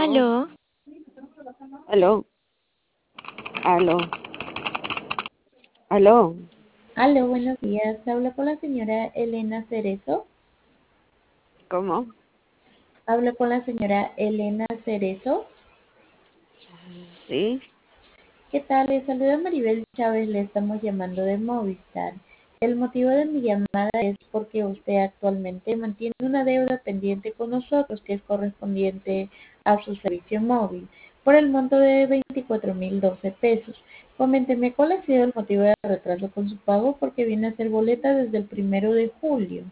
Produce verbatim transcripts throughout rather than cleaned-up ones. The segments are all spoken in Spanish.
Aló, Aló, aló, aló, aló. Aló, buenos días. Hablo con la señora Elena Cerezo. ¿Cómo? Hablo con la señora Elena Cerezo. Sí, ¿Qué tal? Les saluda Maribel Chávez. Le estamos llamando de Movistar. El motivo de mi llamada es porque usted actualmente mantiene una deuda pendiente con nosotros que es correspondiente a su servicio móvil por el monto de veinticuatro mil doce pesos. Coménteme cuál ha sido el motivo de retraso con su pago porque viene a ser boleta desde el primero de julio.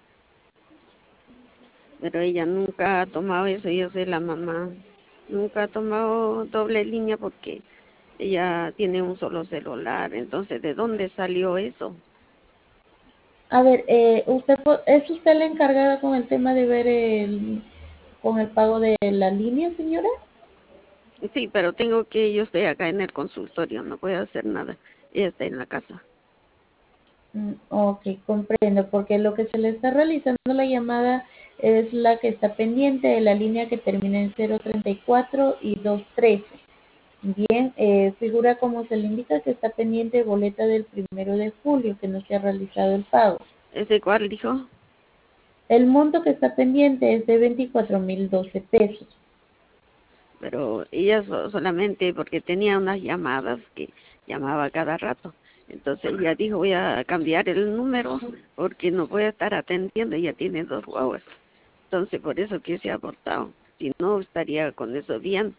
pero ella nunca ha tomado eso, yo soy la mamá. Nunca ha tomado doble línea porque ella tiene un solo celular. Entonces, ¿de dónde salió eso? A ver, eh, usted po- ¿es usted la encargada con el tema de ver el, con el pago de la línea, señora? Sí, pero tengo que, yo estoy acá en el consultorio, no puedo hacer nada. Ella está en la casa. Mm, ok, comprendo, porque lo que se le está realizando la llamada es la que está pendiente de la línea que termina en cero treinta y cuatro y doscientos trece. Bien, eh, figura como se le indica que está pendiente boleta del primero de julio, que no se ha realizado el pago. ¿Ese cuál dijo? El monto que está pendiente es de veinticuatro mil doce pesos. Pero ella so- solamente porque tenía unas llamadas que llamaba cada rato. Entonces ella dijo, voy a cambiar el número porque no voy a estar atendiendo, ella tiene dos guaguas. Entonces por eso que se ha abortado. Si no, estaría con eso bien.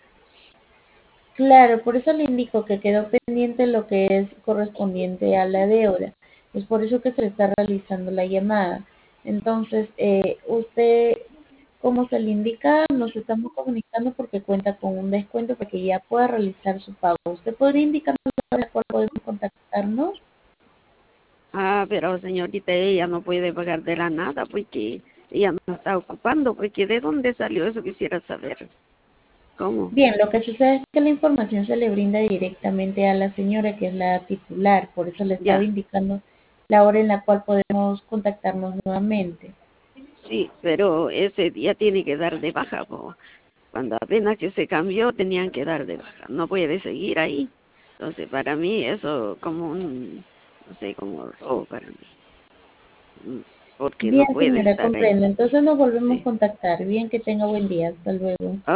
Claro, por eso le indico que quedó pendiente lo que es correspondiente a la deuda. Es por eso que se le está realizando la llamada. Entonces, eh, usted, como se le indica, nos estamos comunicando porque cuenta con un descuento para que ya pueda realizar su pago. ¿Usted podría indicarnos la hora a la cual podemos contactarnos? Ah, pero señorita, ella no puede pagar de la nada porque ella no está ocupando, porque ¿de dónde salió eso? Quisiera saber. ¿Cómo? Bien, lo que sucede es que la información se le brinda directamente a la señora que es la titular, por eso le estaba Ya. indicando la hora en la cual podemos contactarnos nuevamente. Sí, pero ese día tiene que dar de baja, po. Cuando apenas que se cambió, tenían que dar de baja. No puede seguir ahí. Entonces, para mí, eso como un, no sé, como robo para mí. Mm, Porque no Bien, puede señora, estar ahí. comprendo. Entonces nos volvemos a Sí. contactar. Bien, que tenga buen día. Hasta luego.